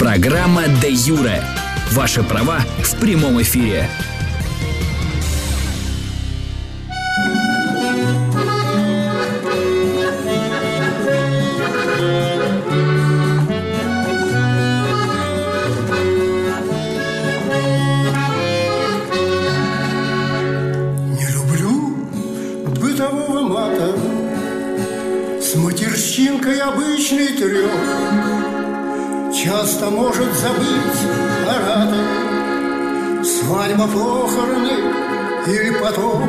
Программа «Де Юре». Ваши права в прямом эфире. Не люблю бытового мата с матерщинкой обычный трёх. Часто может забыть оратор свадьба, похороны или потом.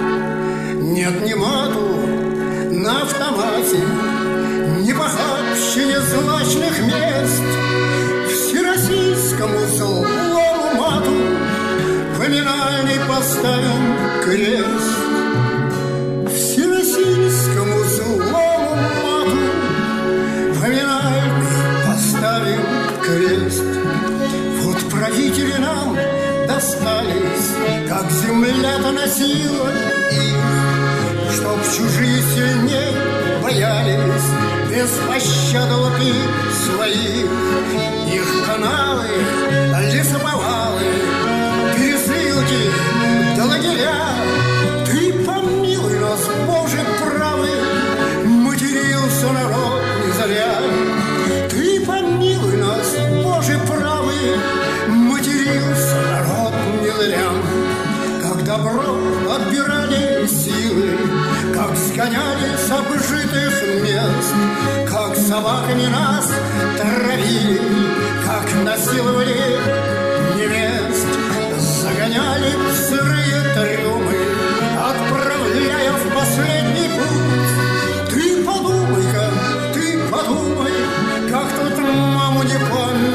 Нет ни мату на автомате, ни похабщине злачных мест. Всероссийскому злому мату поминальный поставим крест. Всероссийскому злому мату поминальный поставим крест. Вот правители нам достались, как земля-то носила их, чтоб чужие сильней боялись без пощады лапы своих. Их каналы, лесоповалы, пересылки до лагеря. Ты помилуй нас, Боже правый, матерился народ не зря. Ты помилуй нас, Боже правый, матерился народ не зря. Как добро отбирали силы, как сгоняли с обжитых мест, как собаками нас травили, как насиловали невест, загоняли в сырые трюмы, отправляя в последний путь. Ты подумай-ка, ты подумай, как тут маму не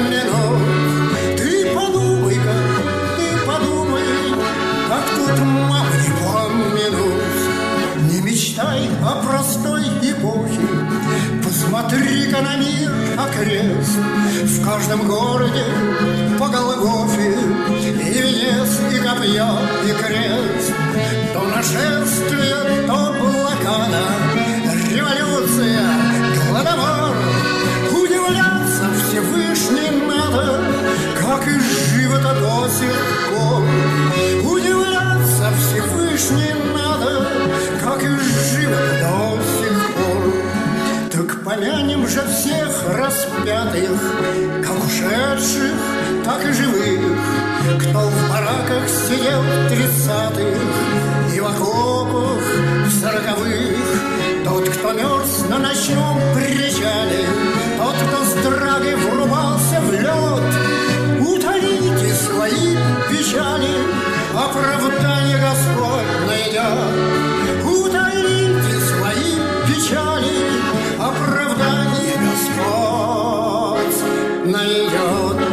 помянуть. Ты подумай-ка, ты подумай, как тут маму не помянуть. Не мечтай о простой эпохе, посмотри-ка на мир окрест. В каждом городе по Голгофе и венец, и копье, и крест. То нашествие, то блокада, революция, гладомор. Удивляться Всевышний надо, как и живо-то до сих пор. Удивляться Всевышний надо, как и живо-то до сих пор. Так помянем же всех распятых, как ушедших, так и живых, кто в бараках сидел в 30-х и в окопах в 40-х. Тот, кто мерз на ночном причале, тот, кто с драгой врубался в лед. Утолите свои печали, оправдание Господь найдет. Утолите свои печали, оправдание Господь найдет.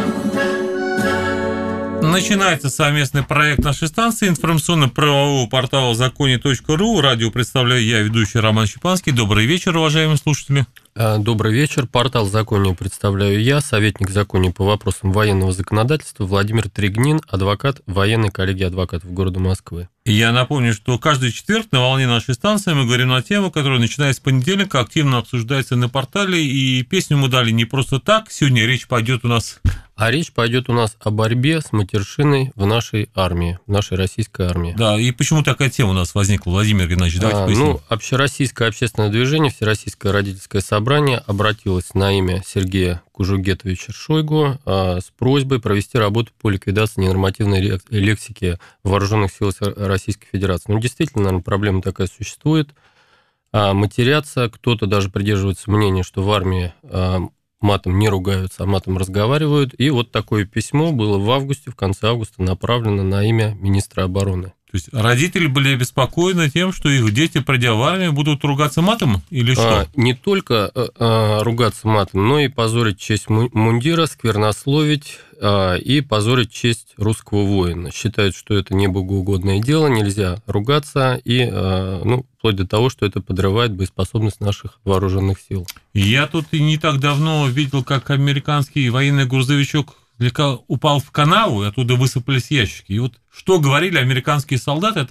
Начинается совместный проект нашей станции информационно-правового портала законе.ру. Радио представляю я, ведущий Роман Щепанский. Добрый вечер, уважаемые слушатели. Добрый вечер. Портал «Законе» представляю я, советник Законе по вопросам военного законодательства Владимир Трегнин, адвокат военной коллегии адвокатов города Москвы. Я напомню, что каждый четверг на волне нашей станции мы говорим на тему, которая, начиная с понедельника, активно обсуждается на портале, и песню мы дали не просто так. Сегодня речь пойдет у нас... А речь пойдет у нас о борьбе с матершиной в нашей армии, в нашей российской армии. Да, и почему такая тема у нас возникла, Владимир Геннадьевич, давайте поясним. Общероссийское общественное движение, Всероссийское родительское собрание обратилось на имя Сергея Кужугетовича Шойгу с просьбой провести работу по ликвидации ненормативной лексики в вооруженных силах Российской Федерации. Ну, действительно, наверное, проблема такая существует. Матерятся, кто-то даже придерживается мнения, что в армии матом не ругаются, а матом разговаривают. И вот такое письмо было в августе, в конце августа направлено на имя министра обороны. То есть родители были обеспокоены тем, что их дети, придя в армию, будут ругаться матом или что? Не только ругаться матом, но и позорить честь мундира, сквернословить и позорить честь русского воина. Считают, что это не богоугодное дело, нельзя ругаться, и вплоть до того, что это подрывает боеспособность наших вооруженных сил. Я тут не так давно видел, как американский военный грузовичок слегка упал в канаву, и оттуда высыпались ящики. И вот что говорили американские солдаты, там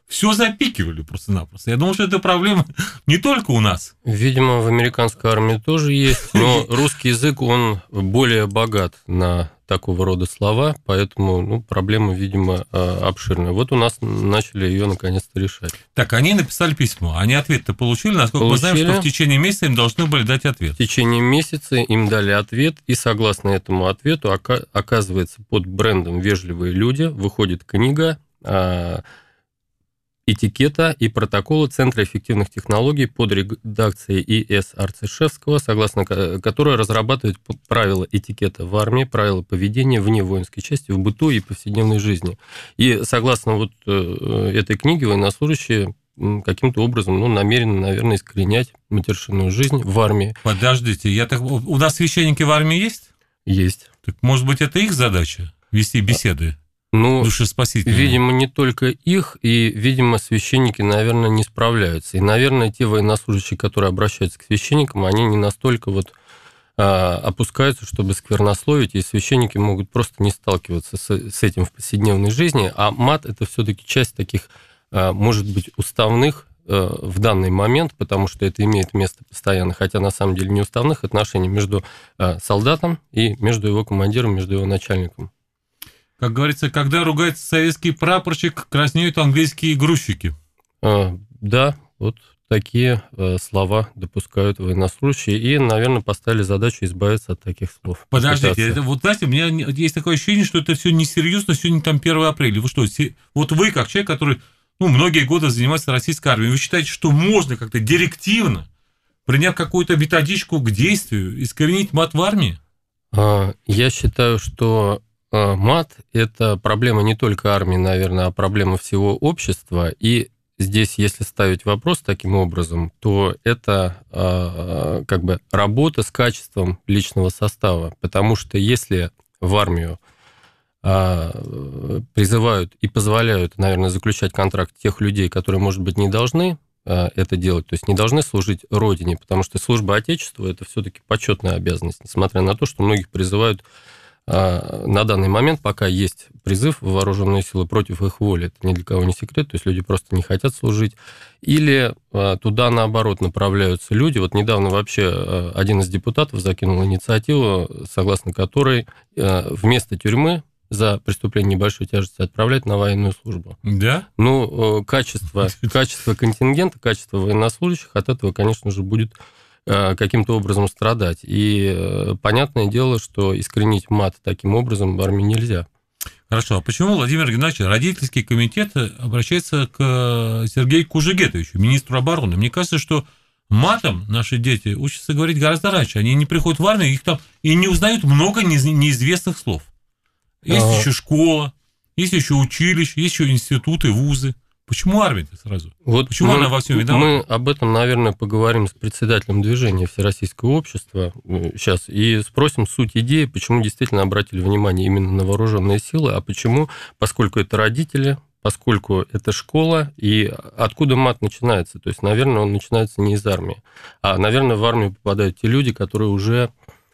все запикивали просто-напросто. Я думал, что это проблема не только у нас. Видимо, в американской армии тоже есть, но русский язык, он более богат на такого рода слова, поэтому проблема, видимо, обширная. Вот у нас начали ее наконец-то решать. Так, они написали письмо, они ответ-то получили? Насколько мы знаем, что в течение месяца им должны были дать ответ. В течение месяца им дали ответ, и согласно этому ответу, оказывается, под брендом «Вежливые люди» выходит книга этикета и протокола Центра эффективных технологий под редакцией И.С. Арцишевского, согласно которой разрабатывают правила этикета в армии, правила поведения вне воинской части, в быту и повседневной жизни. И согласно вот этой книге военнослужащие каким-то образом намерены, наверное, искоренять матершинную жизнь в армии. Подождите, у нас священники в армии есть? Есть. Так, может быть, это их задача вести беседы? Душеспасительные. Видимо, не только их, и, видимо, священники, наверное, не справляются. И, наверное, те военнослужащие, которые обращаются к священникам, они не настолько опускаются, чтобы сквернословить, и священники могут просто не сталкиваться с этим в повседневной жизни, а мат – это все-таки часть таких, может быть, уставных в данный момент, потому что это имеет место постоянно, хотя на самом деле не уставных отношений между солдатом и между его командиром, между его начальником. Как говорится, когда ругается советский прапорщик, краснеют английские грузчики. Да, вот такие слова допускают военнослужащие, и, наверное, поставили задачу избавиться от таких слов. Подождите, знаете, у меня есть такое ощущение, что это все несерьезно, сегодня там 1 апреля. Вы что, вот вы, как человек, который многие годы занимается российской армией, вы считаете, что можно как-то директивно, приняв какую-то методичку к действию, искоренить мат в армии? Я считаю, что мат – это проблема не только армии, наверное, а проблема всего общества. И здесь, если ставить вопрос таким образом, то это работа с качеством личного состава. Потому что если в армию призывают и позволяют, наверное, заключать контракт тех людей, которые, может быть, не должны это делать, то есть не должны служить Родине, потому что служба Отечеству – это все-таки почетная обязанность, несмотря на то, что многих призывают на данный момент, пока есть призыв в вооруженные силы против их воли, это ни для кого не секрет, то есть люди просто не хотят служить, или туда, наоборот, направляются люди. Вот недавно вообще один из депутатов закинул инициативу, согласно которой вместо тюрьмы за преступление небольшой тяжести отправлять на военную службу. Да? Качество контингента, качество военнослужащих от этого, конечно же, будет каким-то образом страдать. И понятное дело, что искоренить мат таким образом в армии нельзя. Хорошо. А почему, Владимир Геннадьевич, родительский комитет обращается к Сергею Кужугетовичу, министру обороны? Мне кажется, что матом наши дети учатся говорить гораздо раньше. Они не приходят в армию, их там и не узнают много неизвестных слов. Есть еще школа, есть еще училище, есть еще институты, вузы. Почему армия-то сразу? Почему она во всем виновата? Мы об этом, наверное, поговорим с председателем движения Всероссийского общества сейчас и спросим суть идеи, почему действительно обратили внимание именно на вооруженные силы, а почему, поскольку это родители, поскольку это школа, и откуда мат начинается. То есть, наверное, он начинается не из армии, а, наверное, в армию попадают те люди, которые уже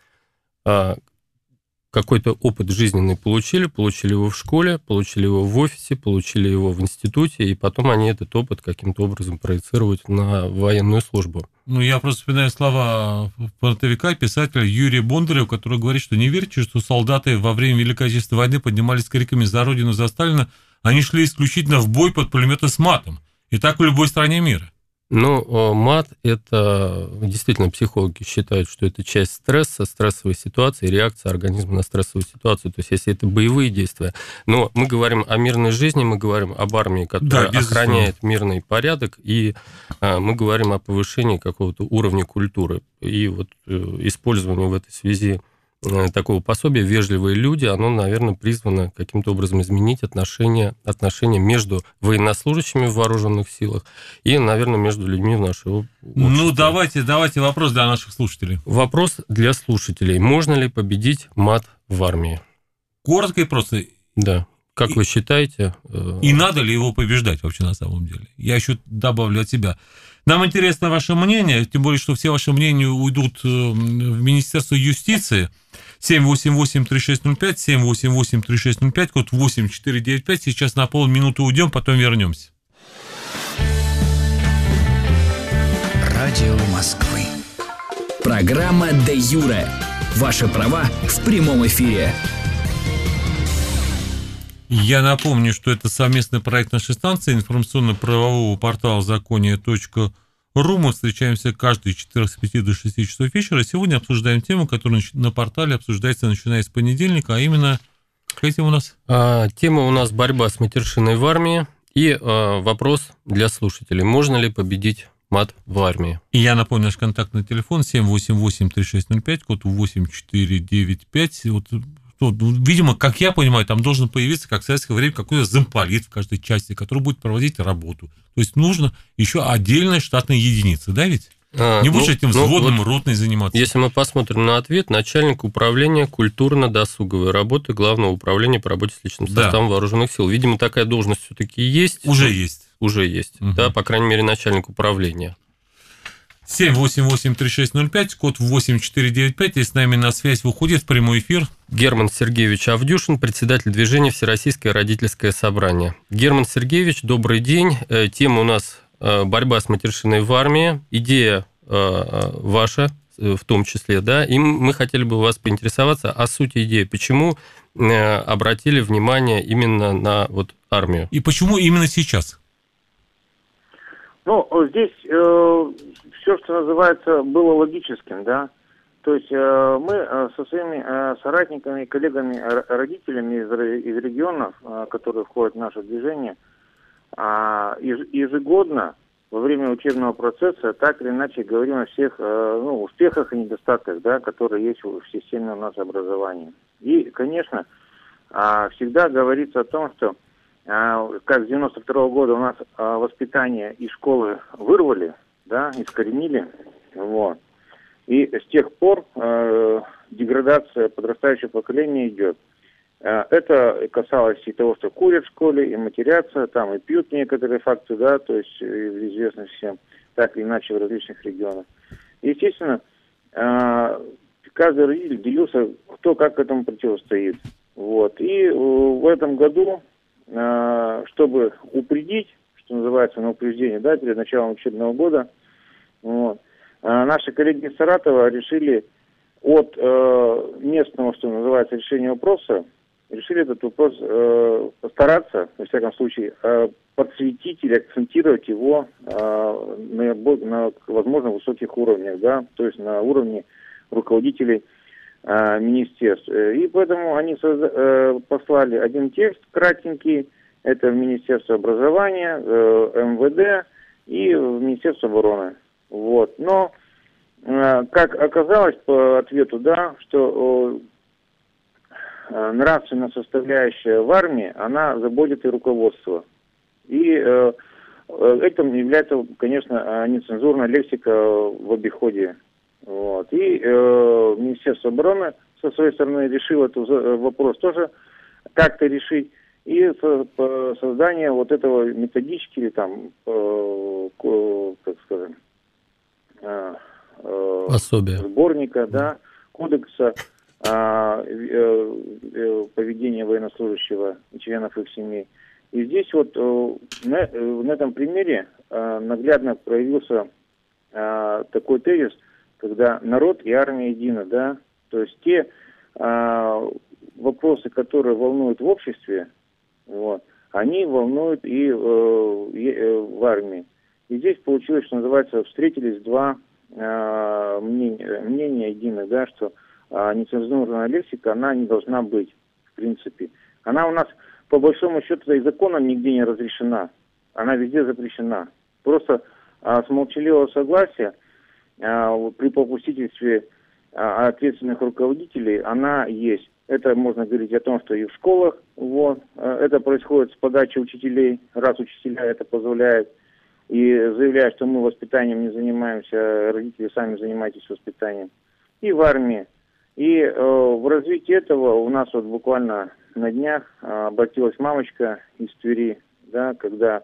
какой-то опыт жизненный получили его в школе, получили его в офисе, получили его в институте, и потом они этот опыт каким-то образом проецируют на военную службу. Я просто вспоминаю слова фронтовика, писателя Юрия Бондарева, который говорит, что не верьте, что солдаты во время Великой Отечественной войны поднимались с криками «За Родину, за Сталина», они шли исключительно в бой под пулеметы с матом. И так в любой стране мира. Мат – это действительно психологи считают, что это часть стресса, стрессовой ситуации, реакция организма на стрессовую ситуацию. То есть, если это боевые действия. Но мы говорим о мирной жизни, мы говорим об армии, которая охраняет мирный порядок, и мы говорим о повышении какого-то уровня культуры. И вот использование в этой связи такого пособия «Вежливые люди», оно, наверное, призвано каким-то образом изменить отношения между военнослужащими в вооруженных силах и, наверное, между людьми в нашем обществе. Давайте вопрос для наших слушателей. Вопрос для слушателей. Можно ли победить мат в армии? Коротко и просто. Да. Как вы считаете? И надо ли его побеждать вообще на самом деле? Я еще добавлю от себя. Нам интересно ваше мнение, тем более, что все ваши мнения уйдут в Министерство юстиции. 788-3605, 788-3605, код 8495. Сейчас на полминуты уйдем, потом вернемся. Радио Москвы. Программа «Де юре». Ваши права в прямом эфире. Я напомню, что это совместный проект нашей станции информационно-правового портала закония.ру. Мы встречаемся каждый четверг с 5 до 6 часов вечера. Сегодня обсуждаем тему, которая на портале обсуждается начиная с понедельника, а именно, какая тема у нас? Тема у нас борьба с матершиной в армии и вопрос для слушателей. Можно ли победить мат в армии? И я напомню, наш контактный телефон 788-3605, код 8495. Видимо, как я понимаю, там должен появиться, как в советское время, какой-то замполит в каждой части, который будет проводить работу. То есть нужно еще отдельная штатная единица, да ведь? Не будешь этим взводным, ротной заниматься. Если мы посмотрим на ответ, начальник управления культурно-досуговой работы Главного управления по работе с личным составом вооруженных сил. Видимо, такая должность все-таки есть. Уже есть. Уже есть, да, по крайней мере, начальник управления. 788-3605, код 8495, и с нами на связь выходит в прямой эфир Герман Сергеевич Авдюшин, председатель движения «Всероссийское родительское собрание». Герман Сергеевич, добрый день. Тема у нас борьба с матершиной в армии. Идея ваша в том числе, да, и мы хотели бы у вас поинтересоваться о сути идеи. Почему обратили внимание именно на армию? И почему именно сейчас? Здесь все, что называется, было логическим, да. То есть мы со своими соратниками, коллегами, родителями из регионов, которые входят в наше движение, ежегодно во время учебного процесса так или иначе говорим о всех успехах и недостатках, да, которые есть в системе у нас образования. И, конечно, всегда говорится о том, что как с 92 года у нас воспитание из школы вырвали, да, искоренили, вот. И с тех пор деградация подрастающего поколения идет. Это касалось и того, что курят в школе, и матерятся, там и пьют некоторые факты, да, то есть известно всем, так или иначе в различных регионах. Естественно, каждый родитель делился, кто как к этому противостоит. Вот. И в этом году, чтобы упредить, что называется, на упреждение, да, перед началом учебного года, вот, наши коллеги из Саратова решили от местного, что называется, решения вопроса, решили этот вопрос постараться, во всяком случае, подсветить или акцентировать его на возможно высоких уровнях, да, то есть на уровне руководителей министерств. И поэтому они послали один текст кратенький, это в Министерство образования, МВД и в Министерство обороны. Вот. Но, как оказалось по ответу, да, что нравственная составляющая в армии, она заботит и руководство. И этим является, конечно, нецензурная лексика в обиходе. Вот. И Министерство обороны со своей стороны решило этот вопрос тоже как-то решить. И создание вот этого методички или там, как скажем, сборника, да, кодекса поведения военнослужащего и членов их семей. И здесь вот на этом примере наглядно проявился такой тезис, когда народ и армия едины, да, то есть те вопросы, которые волнуют в обществе, вот, они волнуют и в армии. И здесь получилось, что называется, встретились два мнения единых, да, что нецензурная лексика, она не должна быть, в принципе. Она у нас, по большому счету, и законом нигде не разрешена. Она везде запрещена. Просто с молчаливого согласия при попустительстве ответственных руководителей она есть. Это можно говорить о том, что и в школах, вот, это происходит с подачи учителей, раз учителя это позволяют, и заявляют, что мы воспитанием не занимаемся, родители сами занимайтесь воспитанием, и в армии. И в развитии этого у нас вот буквально на днях обратилась мамочка из Твери, да, когда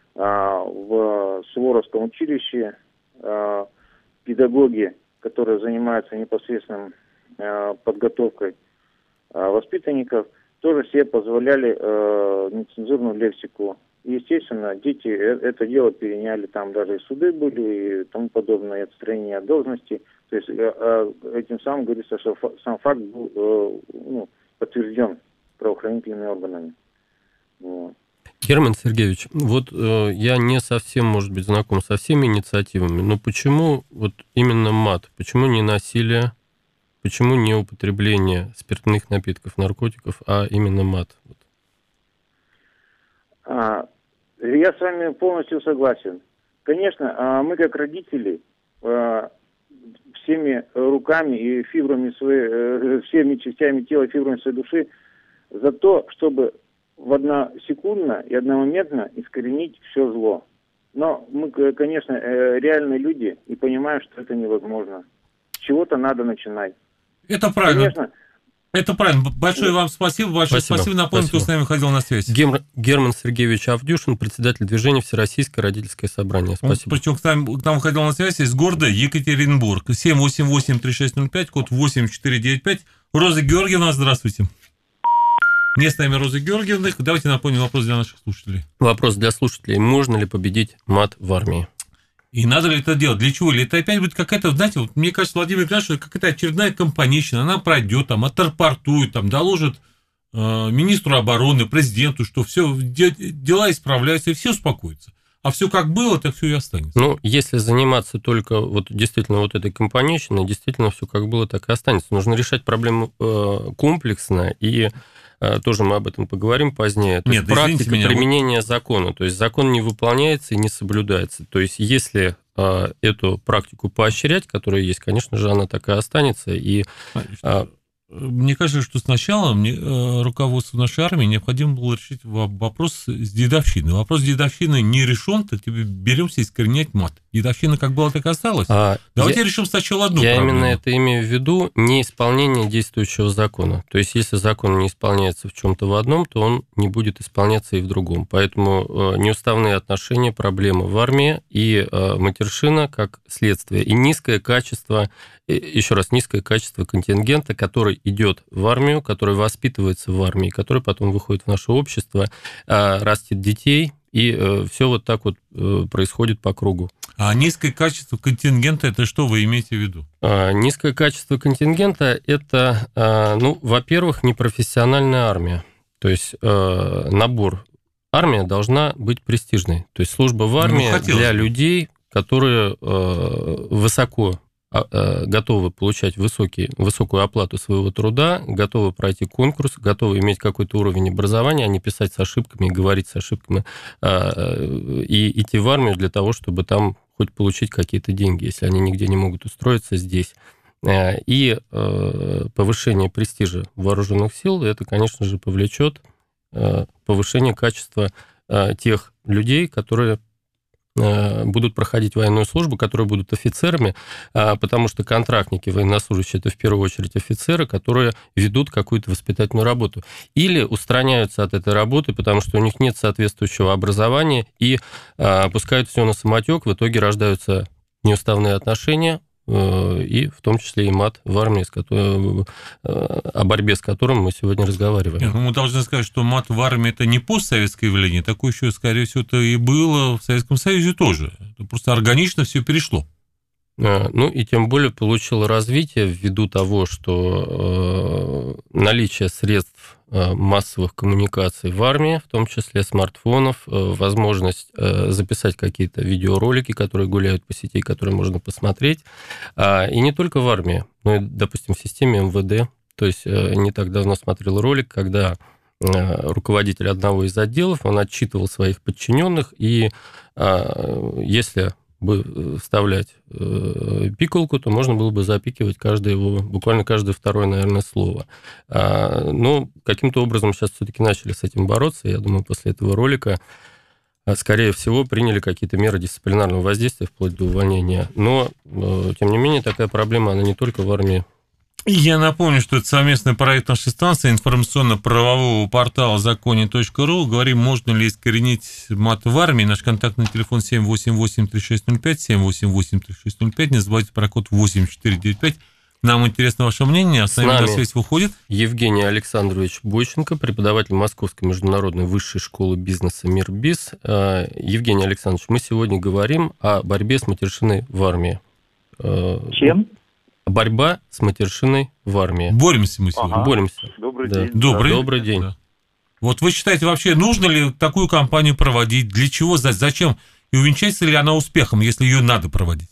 в Суворовском училище педагоги, которые занимаются непосредственной подготовкой воспитанников, тоже себе позволяли нецензурную лексику Естественно, дети это дело переняли, там даже и суды были и тому подобное, и отстранение от должности. То есть этим самым говорится, что сам факт был подтвержден правоохранительными органами. Вот. Герман Сергеевич, вот я не совсем, может быть, знаком со всеми инициативами, но почему вот именно мат? Почему не насилие? Почему не употребление спиртных напитков, наркотиков, а именно мат? Я с вами полностью согласен. Конечно, мы как родители всеми руками и фибрами своей, всеми частями тела, фибрами своей души за то, чтобы в односекундно и одномоментно искоренить все зло. Но мы, конечно, реальные люди и понимаем, что это невозможно. С чего-то надо начинать. Это правильно. Конечно. Это правильно. Большое вам спасибо. Большое спасибо. Напомню, кто с нами ходил на связь. Герман Сергеевич Авдюшин, председатель движения Всероссийское родительское собрание. Спасибо. Причем к нам ходил на связь из города Екатеринбург. 788-3605, код 8495. Роза Георгиевна, здравствуйте. Не с нами Роза Георгиевна. Давайте напомним вопрос для наших слушателей. Вопрос для слушателей. Можно ли победить мат в армии? И надо ли это делать? Для чего? Или это опять будет какая-то, знаете, вот мне кажется, Владимир Ильич, что какая-то очередная компанейщина, она пройдет, там, отрапортует, там, доложит министру обороны, президенту, что все дела исправляются, и все успокоятся. А все как было, так все и останется. Ну, если заниматься только вот действительно вот этой компанейщиной, действительно все как было, так и останется. Нужно решать проблему комплексно, и тоже мы об этом поговорим позднее. То есть практика применения закона. То есть закон не выполняется и не соблюдается. То есть если эту практику поощрять, которая есть, конечно же, она так и останется. И мне кажется, что сначала руководству нашей армии необходимо было решить вопрос с дедовщиной. Вопрос с дедовщиной не решен, то тебе беремся искоренять мат. Дедовщина как была, так и осталась. Давайте решим сначала одну проблему. Я именно это имею в виду, неисполнение действующего закона. То есть, если закон не исполняется в чем-то в одном, то он не будет исполняться и в другом. Поэтому неуставные отношения, проблемы в армии и матершина как следствие. И низкое качество, еще раз, низкое качество контингента, который идет в армию, который воспитывается в армии, который потом выходит в наше общество, растит детей, и все вот так вот происходит по кругу. А низкое качество контингента, это что вы имеете в виду? Низкое качество контингента – это, во-первых, непрофессиональная армия. То есть набор. Армия должна быть престижной. То есть служба в армии для людей, которые высоко готовы получать высокую оплату своего труда, готовы пройти конкурс, готовы иметь какой-то уровень образования, а не писать с ошибками и говорить с ошибками, и идти в армию для того, чтобы там хоть получить какие-то деньги, если они нигде не могут устроиться здесь. И повышение престижа вооруженных сил, это, конечно же, повлечет повышение качества тех людей, которые будут проходить военную службу, которые будут офицерами, потому что контрактники, военнослужащие, это в первую очередь офицеры, которые ведут какую-то воспитательную работу. Или устраняются от этой работы, потому что у них нет соответствующего образования, и пускают все на самотек, в итоге рождаются неуставные отношения, и в том числе и мат в армии, о борьбе с которым мы сегодня разговариваем. Нет, мы должны сказать, что мат в армии – это не постсоветское явление, такое еще, скорее всего, это и было в Советском Союзе тоже. Это просто органично все перешло. Ну и тем более получило развитие ввиду того, что наличие средств массовых коммуникаций в армии, в том числе смартфонов, возможность записать какие-то видеоролики, которые гуляют по сети, которые можно посмотреть. И не только в армии, но и, допустим, в системе МВД. То есть не так давно смотрел ролик, когда руководитель одного из отделов, он отчитывал своих подчиненных, и если бы вставлять пикалку, то можно было бы запикивать буквально каждое второе, наверное, слово. Но каким-то образом сейчас все-таки начали с этим бороться. Я думаю, после этого ролика, скорее всего, приняли какие-то меры дисциплинарного воздействия вплоть до увольнения. Но, тем не менее, такая проблема, она не только в армии. Я напомню, что это совместный проект нашей станции информационно-правового портала законе.ру. Говорим, можно ли искоренить мат в армии. Наш контактный телефон 788-3605, 788-3605. Не забывайте про код 8495. Нам интересно ваше мнение, а с нами на связь выходит Евгений Александрович Бойченко, преподаватель Московской международной высшей школы бизнеса «Мирбиз». Евгений Александрович, мы сегодня говорим о борьбе с матершиной в армии. Чем? Борьба с матершиной в армии. Боремся мы сегодня. Боремся. Добрый Да. день. Добрый день. Да. Вот вы считаете, вообще нужно ли такую кампанию проводить? Для чего? Зачем? И увенчается ли она успехом, если ее надо проводить?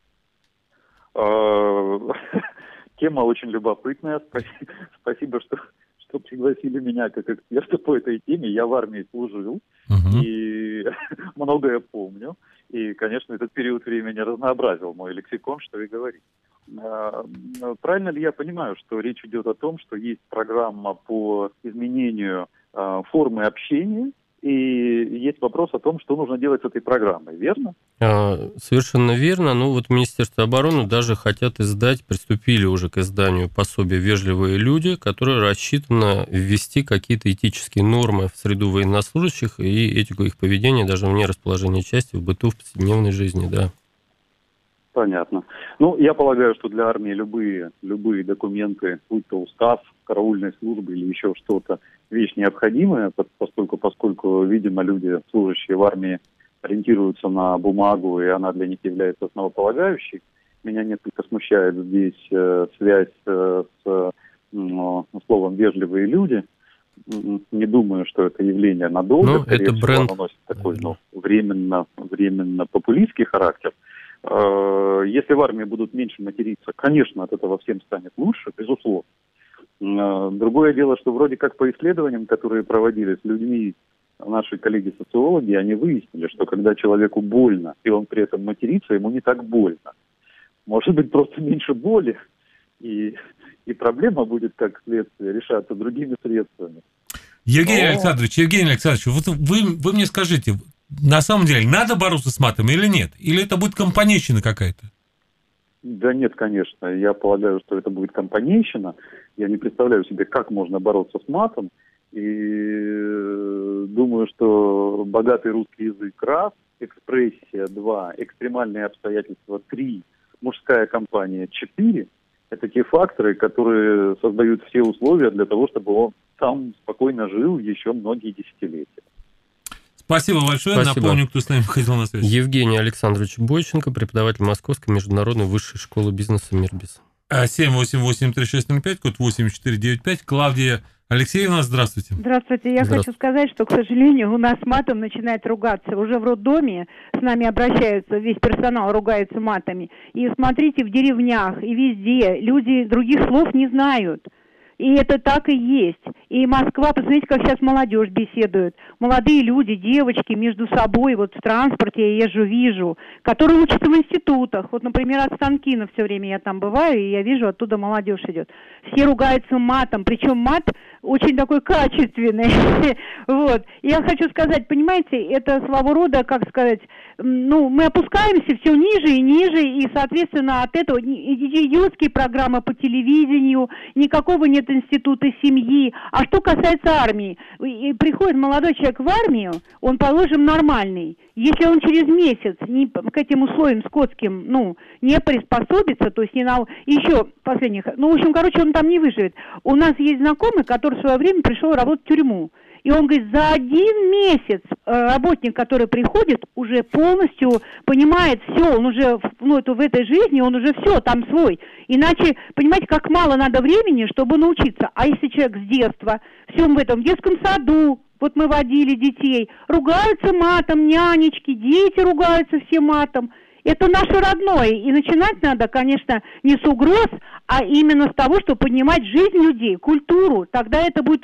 Тема очень любопытная. Спасибо, что пригласили меня как эксперта по этой теме. Я в армии служил и многое помню. И, конечно, этот период времени разнообразил мой лексикон, что и говорить. Правильно ли я понимаю, что речь идет о том, что есть программа по изменению формы общения, и есть вопрос о том, что нужно делать с этой программой, верно? Совершенно верно. Ну вот Министерство обороны даже хотят приступили уже к изданию пособия «Вежливые люди», которое рассчитано ввести какие-то этические нормы в среду военнослужащих и этику их поведения даже вне расположения части в быту, в повседневной жизни, да. Понятно. Ну, я полагаю, что для армии любые документы, будь то устав караульной службы или еще что-то, вещь необходимая, поскольку, видимо, люди, служащие в армии, ориентируются на бумагу, и она для них является основополагающей. Меня несколько смущает здесь связь с словом «вежливые люди». Не думаю, что это явление надолго. Это бренд. Оно носит такой временно популистский характер. Если в армии будут меньше материться, конечно, от этого всем станет лучше, безусловно. Другое дело, что вроде как по исследованиям, которые проводились людьми, наши коллеги-социологи, они выяснили, что когда человеку больно, и он при этом матерится, ему не так больно. Может быть, просто меньше боли, и проблема будет, как следствие, решаться другими средствами. Евгений Александрович, вот вы мне скажите, на самом деле надо бороться с матом или нет? Или это будет компанейщина какая-то? Да нет, конечно. Я полагаю, что это будет компанейщина. Я не представляю себе, как можно бороться с матом. И думаю, что богатый русский язык раз, экспрессия 2, экстремальные обстоятельства 3, мужская компания 4 – это те факторы, которые создают все условия для того, чтобы он сам спокойно жил еще многие десятилетия. Спасибо большое. Спасибо. Напомню, кто с нами выходил на связь. Евгений Александрович Бойченко, преподаватель Московской международной высшей школы бизнеса «Мирбиз». 788-3605, код 8495. Клавдия Алексеевна, здравствуйте. Здравствуйте. Я хочу сказать, что, к сожалению, у нас матом начинает ругаться. Уже в роддоме с нами обращаются, весь персонал ругается матами. И смотрите, в деревнях и везде люди других слов не знают. И это так и есть. И Москва, посмотрите, как сейчас молодежь беседует. Молодые люди, девочки между собой, вот в транспорте я езжу, вижу, которые учатся в институтах. Вот, например, от Станкина все время я там бываю, и я вижу, оттуда молодежь идет. Все ругаются матом, причем мат очень такой качественный. Вот. Я хочу сказать, понимаете, это своего рода, как сказать, мы опускаемся все ниже и ниже, и, соответственно, от этого идиотские программы по телевидению, никакого нет института семьи. А что касается армии, и приходит молодой человек в армию, он, положим, нормальный. Если он через месяц к этим условиям скотским, не приспособится, то есть еще последних, в общем, он там не выживет. У нас есть знакомый, который в свое время пришел работать в тюрьму. И он говорит, за 1 месяц работник, который приходит, уже полностью понимает все, он уже в этой жизни, он уже все там свой. Иначе, понимаете, как мало надо времени, чтобы научиться. А если человек с детства, всем в детском саду, вот мы водили детей, ругаются матом, нянечки, дети ругаются все матом. Это наше родное. И начинать надо, конечно, не с угроз, а именно с того, чтобы поднимать жизнь людей, культуру. Тогда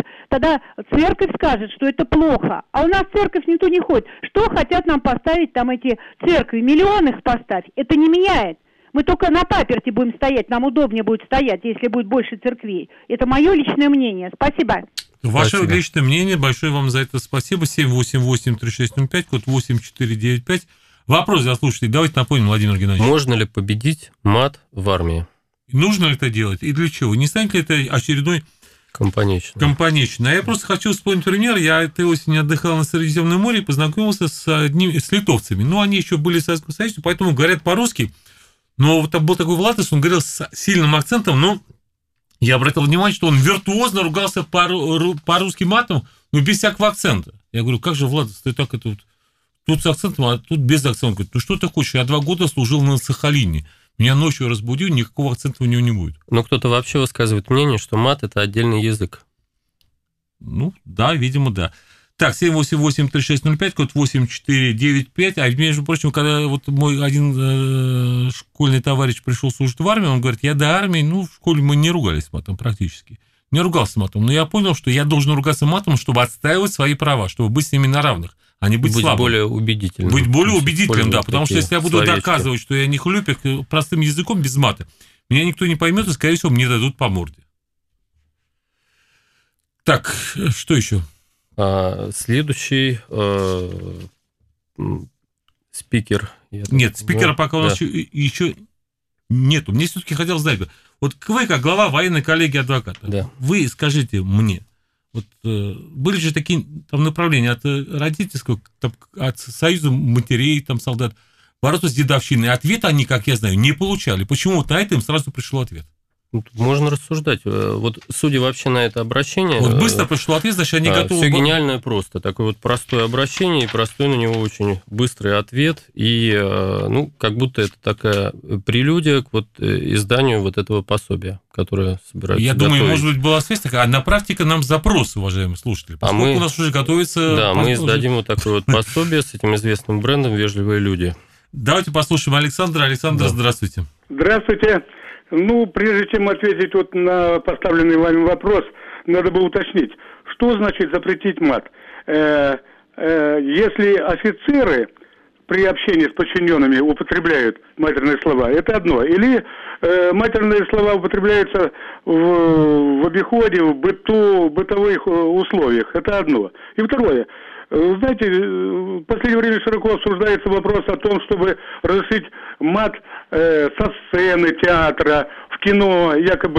церковь скажет, что это плохо. А у нас в церковь никто не ходит. Что хотят нам поставить там эти церкви? Миллион их поставь. Это не меняет. Мы только на паперти будем стоять. Нам удобнее будет стоять, если будет больше церквей. Это мое личное мнение. Спасибо. Ваше личное мнение. Большое вам за это спасибо. 788-3605, код 8495. Вопрос для слушателей. Давайте напомним, Владимир Геннадьевич. Можно ли победить мат в армии? Нужно ли это делать? И для чего? Не станет ли это очередной компанейщиной? А я просто хочу вспомнить пример. Я этой осенью отдыхал на Средиземном море и познакомился с литовцами. Они еще были в Советском Союзе, поэтому говорят по-русски. Но вот там был такой Владос, он говорил с сильным акцентом, но я обратил внимание, что он виртуозно ругался по-русски матом, но без всякого акцента. Я говорю, как же, Владос, ты так это вот... Тут с акцентом, а тут без акцента. Он говорит, ну что ты хочешь, я 2 года служил на Сахалине. Меня ночью разбудил, никакого акцента у него не будет. Но кто-то вообще высказывает мнение, что мат – это отдельный язык. Ну, да, видимо, да. Так, 788-3605, код 8495. А, между прочим, когда вот мой один школьный товарищ пришел служить в армию, он говорит, я до армии, в школе мы не ругались матом практически. Не ругался матом, но я понял, что я должен ругаться матом, чтобы отстаивать свои права, чтобы быть с ними на равных, а не быть слабым. Быть более убедительным. Быть более убедительным, да, потому что если я буду доказывать, что я не хлюпик, простым языком, без мата, меня никто не поймет, и, скорее всего, мне дадут по морде. Так, что еще? Следующий спикер. Нет, спикера пока у нас еще нету. Мне все-таки хотелось знать, вот вы, как глава военной коллегии адвоката, вы скажите мне, вот были же такие там направления от родительского, там, от союза матерей, там, солдат, бороться с дедовщиной. Ответа они, как я знаю, не получали. Почему вот на это им сразу пришел ответ? Можно рассуждать. Вот судя вообще на это обращение... Вот быстро пришло ответ, значит, они готовы... Все гениально и просто. Такое вот простое обращение, и простой на него очень быстрый ответ. И, как будто это такая прелюдия к вот изданию вот этого пособия, которое собирается Я готовить. думаю, может быть, была связь такая, а направьте-ка нам запрос, уважаемые слушатели, поскольку у нас уже готовится... Да, мы издадим вот такое вот пособие с этим известным брендом «Вежливые люди». Давайте послушаем Александра. Александр, здравствуйте. Здравствуйте. Прежде чем ответить вот на поставленный вами вопрос, надо бы уточнить, что значит запретить мат. Если офицеры при общении с подчиненными употребляют матерные слова, это одно. Или матерные слова употребляются в обиходе, в бытовых условиях, это одно. И второе. Знаете, в последнее время широко обсуждается вопрос о том, чтобы разрешить мат со сцены театра, в кино, якобы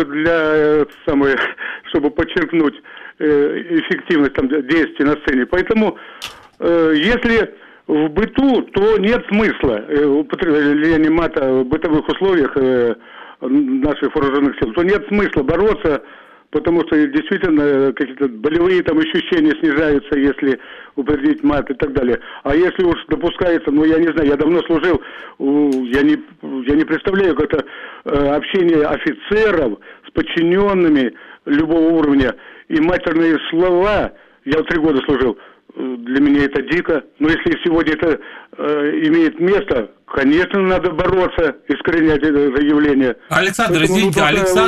чтобы подчеркнуть эффективность действий на сцене. Поэтому, если в быту, то нет смысла употребления мата в бытовых условиях наших вооруженных сил, то нет смысла бороться, потому что действительно какие-то болевые ощущения снижаются, если употребить мат и так далее. А если уж допускается, я не знаю, я давно служил, я не представляю, как это общение офицеров с подчиненными любого уровня и матерные слова, я 3 года служил, для меня это дико, но если сегодня это имеет место, конечно, надо бороться, искоренять это явление. Александр, извините,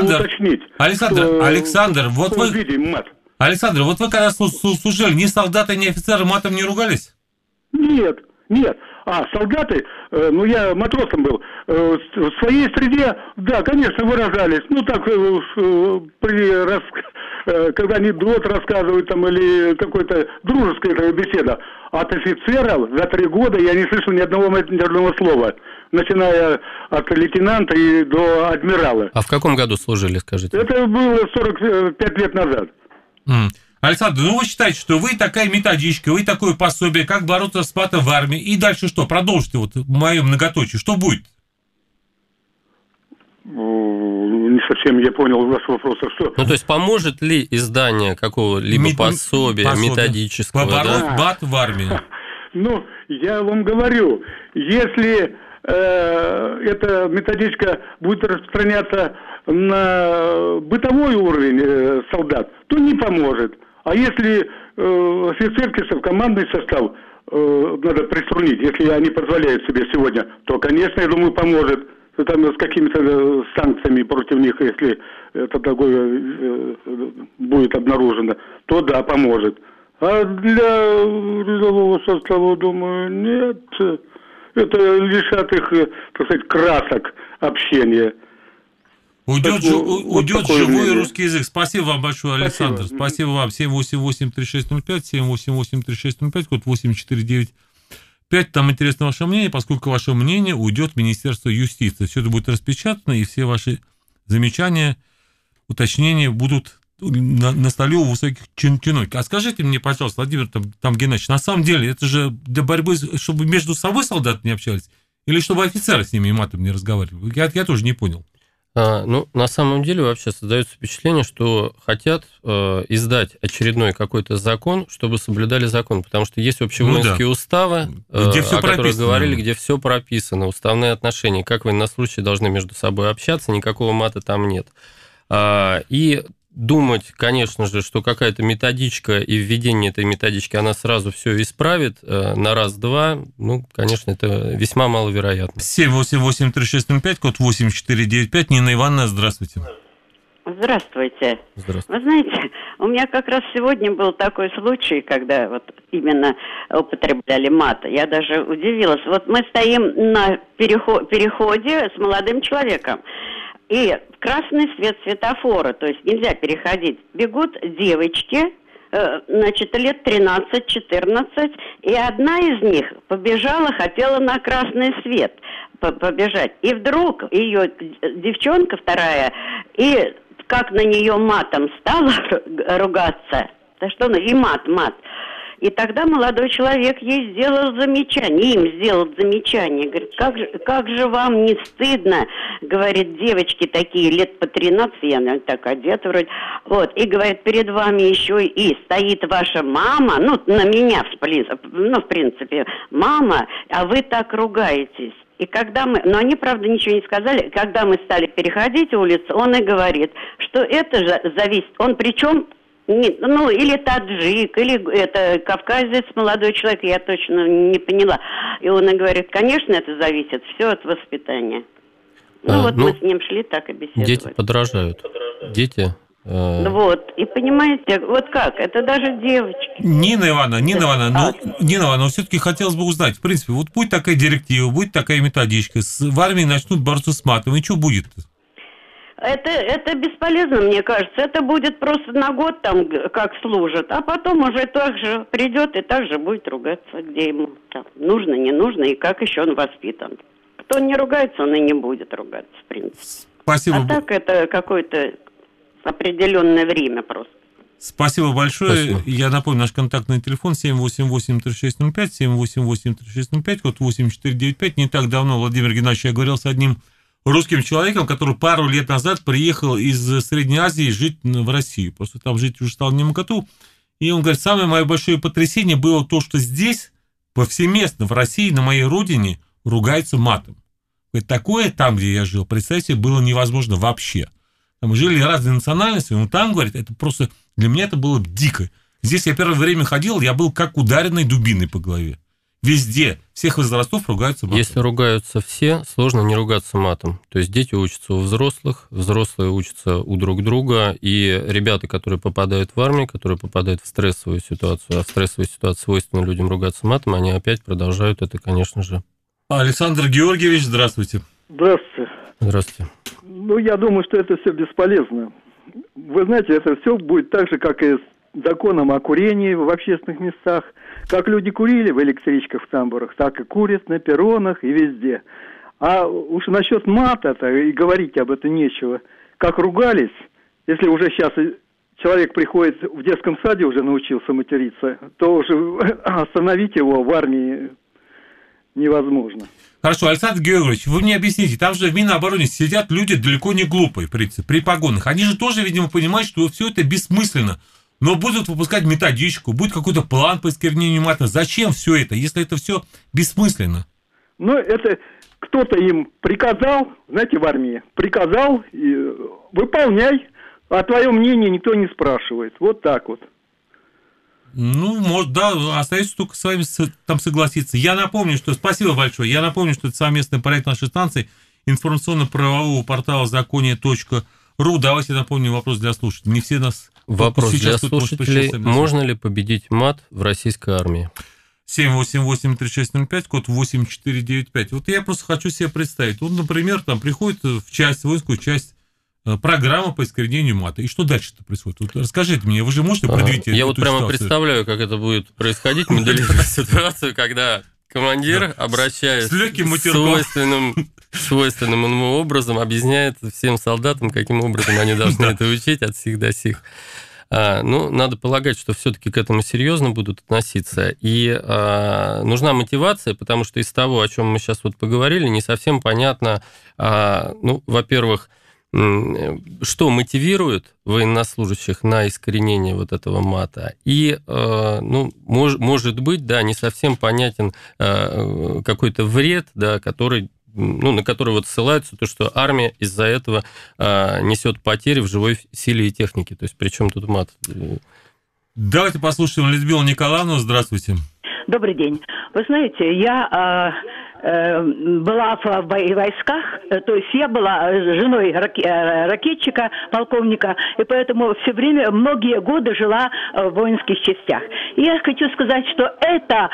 Александр, вот вы... Александр, вот вы когда служили, ни солдаты, ни офицеры матом не ругались? Нет. Солдаты, я матросом был, в своей среде, да, конечно, выражались, когда анекдот рассказывают или какой-то дружеская беседа. От офицеров за 3 года я не слышал ни одного матерного слова, начиная от лейтенанта и до адмирала. А в каком году служили, скажите? Это было 45 лет назад. Александр, вы считаете, что вы такая методичка, вы такое пособие, как бороться с матом в армии, и дальше что? Продолжите в моем многоточии. Что будет? Не совсем я понял ваш вопрос. Что? То есть поможет ли издание какого-либо пособия методического? Побороть мат в армии. Я вам говорю, если эта методичка будет распространяться на бытовой уровень солдат, то не поможет. А если офицерский состав, командный состав надо приструнить, если они позволяют себе сегодня, то, конечно, я думаю, поможет. Там с какими-то санкциями против них, если это такое будет обнаружено, то да, поможет. А для рядового состава, думаю, нет. Это лишат их, так сказать, красок общения. Уйдет живой русский язык. Спасибо вам большое, Александр. Спасибо вам. 788-3605, 788-3605, код 8495. Там интересно ваше мнение, поскольку ваше мнение уйдет в Министерство юстиции. Все это будет распечатано, и все ваши замечания, уточнения будут на столе у высоких чиновников. А скажите мне, пожалуйста, Владимир Геннадьевич, на самом деле это же для борьбы, чтобы между собой солдаты не общались, Или чтобы офицеры с ними матом не разговаривали? Я тоже не понял. На самом деле вообще создается впечатление, что хотят издать очередной какой-то закон, чтобы соблюдали закон, потому что есть общевоинские уставы, где о которых говорили, где все прописано, уставные отношения, как военнослужащие должны между собой общаться, никакого мата там нет. И думать, конечно же, что какая-то методичка и введение этой методички, она сразу все исправит на раз-два, конечно, это весьма маловероятно. 788-3605, код 8495. Нина Ивановна, здравствуйте. Здравствуйте. Здравствуйте. Вы знаете, у меня как раз сегодня был такой случай, когда вот именно употребляли мат. Я даже удивилась. Вот мы стоим на переходе с молодым человеком. И красный свет светофора, то есть нельзя переходить. Бегут девочки, лет 13-14, и одна из них побежала, хотела на красный свет побежать. И вдруг ее девчонка вторая, и как на нее матом стала ругаться, да что она, и мат. И тогда молодой человек ей сделал замечание, им сделал замечание. Говорит, как же вам не стыдно, говорит, девочки такие, лет по 13, я, наверное, так одета вроде. Вот, и говорит, перед вами еще и стоит ваша мама, на меня, в принципе, мама, а вы так ругаетесь. И когда но они, правда, ничего не сказали, когда мы стали переходить улицу, он и говорит, что это же зависит, он причем... или таджик, или это кавказец, молодой человек, я точно не поняла. И он и говорит, конечно, это зависит все от воспитания. Мы с ним шли, так и беседовали. Дети подражают. Дети... Вот, и понимаете, вот как, это даже девочки. Нина Ивановна, все-таки хотелось бы узнать, в принципе, вот будет такая директива, будет такая методичка, в армии начнут бороться с матом, и что будет-то? Это бесполезно, мне кажется. Это будет просто на год там, как служат, а потом уже так же придет и так же будет ругаться, где ему там нужно, не нужно, и как еще он воспитан. Кто не ругается, он и не будет ругаться, в принципе. Спасибо. А так это какое-то определенное время просто. Спасибо большое. Спасибо. Я напомню, наш контактный телефон 788-3605, 788-3605, код 8495. Не так давно, Владимир Геннадьевич, я говорил с одним русским человеком, который пару лет назад приехал из Средней Азии жить в Россию. Просто там жить уже стало не моготу. И он говорит, самое мое большое потрясение было то, что здесь повсеместно в России, на моей родине, ругаются матом. Говорит, такое там, где я жил, представьте, было невозможно вообще. Там жили разные национальности, но там, говорит, это просто, для меня это было дико. Здесь я первое время ходил, я был как ударенной дубиной по голове. Везде, всех возрастов ругаются матом. Если ругаются все, сложно не ругаться матом. То есть дети учатся у взрослых, взрослые учатся у друг друга, и ребята, которые попадают в армию, которые попадают в стрессовую ситуацию, а в стрессовой ситуации свойственно людям ругаться матом, они опять продолжают это, конечно же. Александр Георгиевич, здравствуйте. Здравствуйте. Здравствуйте. Я думаю, что это все бесполезно. Вы знаете, это все будет так же, как и с законом о курении в общественных местах. Как люди курили в электричках, в тамбурах, так и курят на перронах и везде. А уж насчет мата-то и говорить об этом нечего. Как ругались, если уже сейчас человек приходит в детском саде, уже научился материться, то уже остановить его в армии невозможно. Хорошо, Александр Георгиевич, вы мне объясните, там же в Минобороне сидят люди далеко не глупые, в принципе, при погонах. Они же тоже, видимо, понимают, что все это бессмысленно. Но будут выпускать методичку, будет какой-то план по искоренению мата. Зачем все это, если это все бессмысленно? Это кто-то им приказал, знаете, в армии, приказал, и выполняй, а твое мнение никто не спрашивает. Вот так вот. Может, да, остается только с вами там согласиться. Я напомню, что... Спасибо большое. Я напомню, что это совместный проект нашей станции информационно-правового портала законе.ру. Давайте напомним вопрос для слушателей. Не все нас... Вопрос для слушателей. Можно ли победить мат в российской армии? 788-3605, код 8495. Вот я просто хочу себе представить. Вот, например, там приходит в часть, воинскую часть, программа по искоренению мата. И что дальше-то происходит? Вот расскажите мне, вы же можете предвидеть Я вот прямо представляю, как это будет происходить, моделируя ситуацию, когда командир, обращаясь свойственным ему образом, объясняет всем солдатам, каким образом они должны это учить от сих до сих. Ну, надо полагать, что все-таки к этому серьезно будут относиться. И нужна мотивация, потому что из того, о чем мы сейчас вот поговорили, не совсем понятно, ну, во-первых, что мотивирует военнослужащих на искоренение вот этого мата. И, ну, может быть, да, не совсем понятен какой-то вред, да, который, ну, на который вот ссылаются, то, что армия из-за этого несет потери в живой силе и технике. То есть, при чем тут мат? Давайте послушаем Людмилу Николаевну. Здравствуйте. Добрый день. Вы знаете, я была в войсках, то есть я была женой ракетчика, полковника, и поэтому все время, многие годы жила в воинских частях. И я хочу сказать, что это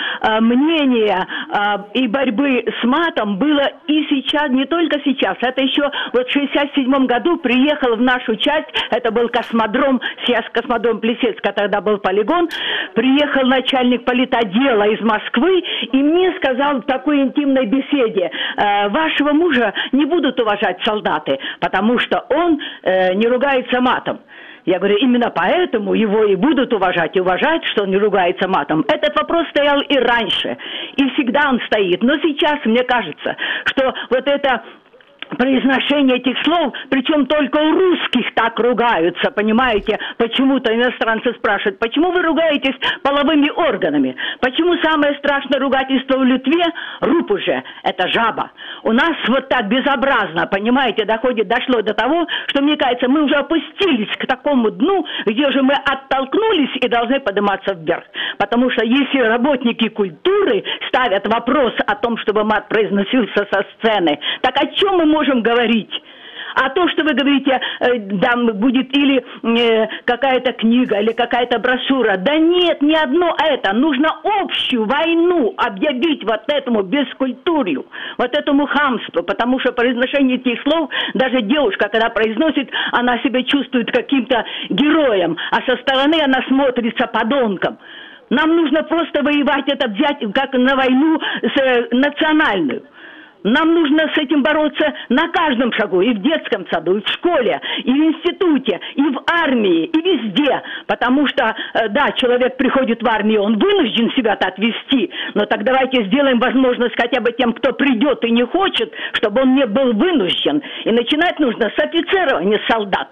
мнение и борьбы с матом было и сейчас, не только сейчас, это еще вот в 1967 году приехал в нашу часть, это был космодром, сейчас космодром Плесецка, тогда был полигон, приехал начальник политотдела из Москвы и мне сказал в такой интимной беседе: вашего мужа не будут уважать солдаты, потому что он не ругается матом. Я говорю, именно поэтому его и будут уважать, что он не ругается матом. Этот вопрос стоял и раньше, и всегда он стоит. Но сейчас мне кажется, что вот это произношение этих слов, причем только у русских так ругаются, понимаете? Почему-то иностранцы спрашивают, почему вы ругаетесь половыми органами? Почему самое страшное ругательство в Литве – рупуже, это жаба? У нас вот так безобразно, понимаете, дошло до того, что, мне кажется, мы уже опустились к такому дну, где же мы оттолкнулись и должны подниматься вверх. Потому что если работники культуры ставят вопрос о том, чтобы мат произносился со сцены, так о чем мы можем говорить? А то, что вы говорите, там будет или какая-то книга, или какая-то брошюра. Да нет, не одно это. Нужно общую войну объявить вот этому бескультурью, вот этому хамству. Потому что произношение этих слов, даже девушка, когда произносит, она себя чувствует каким-то героем, а со стороны она смотрится подонком. Нам нужно просто воевать, это взять как на войну национальную. Нам нужно с этим бороться на каждом шагу, и в детском саду, и в школе, и в институте, и в армии, и везде. Потому что, да, человек приходит в армию, он вынужден себя так вести, но так давайте сделаем возможность хотя бы тем, кто придет и не хочет, чтобы он не был вынужден. И начинать нужно с офицеров, а не с солдат.